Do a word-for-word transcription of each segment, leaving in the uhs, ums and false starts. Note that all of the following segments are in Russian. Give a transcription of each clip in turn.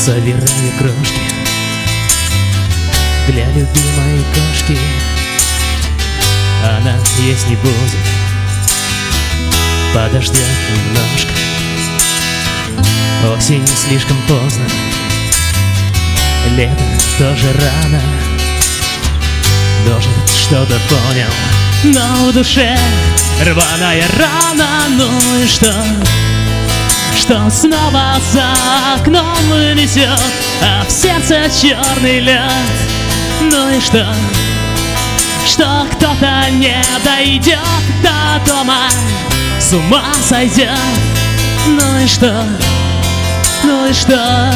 Собираю крошки для любимой кошки. Она есть не будет, подождет немножко. Осень слишком поздно, лето тоже рано. Может, что-то понял, но в душе рваная рана. Ну и что? Что снова за окном несет, а в сердце черный лед. Ну и что? Что кто-то не дойдет до дома, с ума сойдет. Ну и что? Ну и что?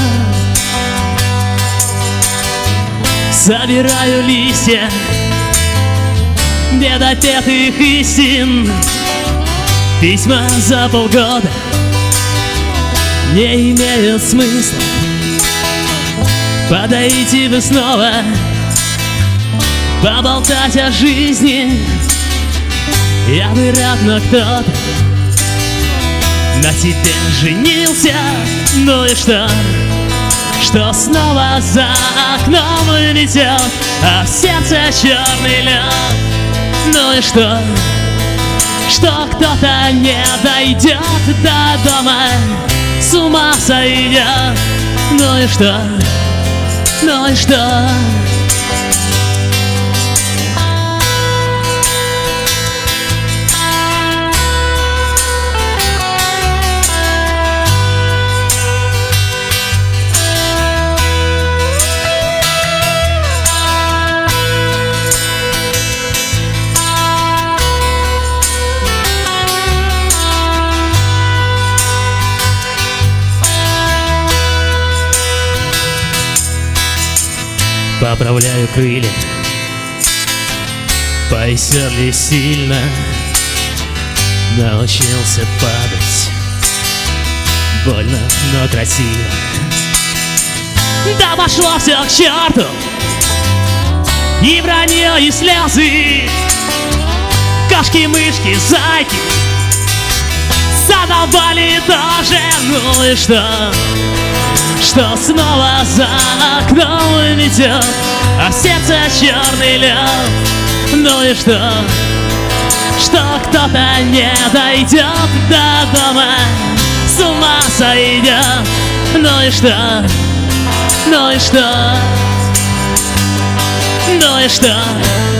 Собираю листья недопетых истин. Письма за полгода не имеют смысла. Подойти бы снова, поболтать о жизни. Я бы рад, но кто-то на тебе женился. Ну и что? Что снова за окном метет, а в сердце черный лед. Ну и что? Что кто-то не дойдет до дома, с ума сойдет. Ну и что? Ну и что? Поправляю крылья, поисерли сильно. Научился падать, больно, но красиво. Да пошло все к черту, и вранье, и слезы. Кошки, мышки, зайки задолбали тоже. Ну и что? Что снова за окном метет, а в сердце черный лед. Ну и что? Что кто-то не дойдет до дома, с ума сойдет. Ну и что? Ну и что? Ну и что?